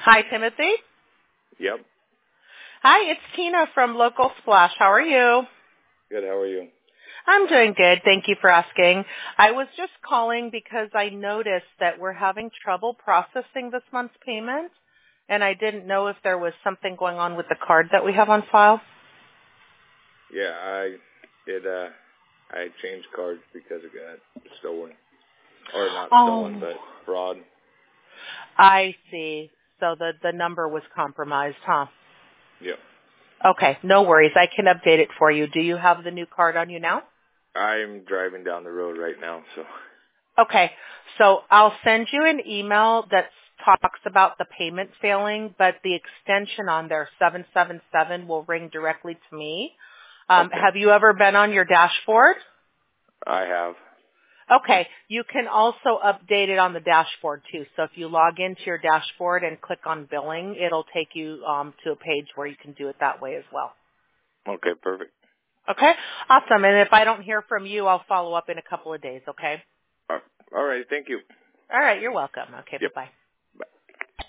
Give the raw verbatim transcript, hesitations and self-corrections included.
Hi, Timothy. Yep. Hi, it's Tina from Local Splash. How are you? Good. How are you? I'm doing good. Thank you for asking. I was just calling because I noticed that we're having trouble processing this month's payment, and I didn't know if there was something going on with the card that we have on file. Yeah, I did. Uh, I changed cards because it got stolen, or not stolen, Oh, but fraud. I see. So the, the number was compromised, huh? Yep. Okay, no worries. I can update it for you. Do you have the new card on you now? I'm driving down the road right now, so. Okay, so I'll send you an email that talks about the payment failing, but the extension on there, seven seven seven, will ring directly to me. Um, Okay. have you ever been on your dashboard? I have. Okay, you can also update it on the dashboard too. So if you log into your dashboard and click on billing, it'll take you um, to a page where you can do it that way as well. Okay, perfect. Okay, awesome. And if I don't hear from you, I'll follow up in a couple of days, okay? Uh, all right, thank you. All right, you're welcome. Okay, Yep. bye-bye.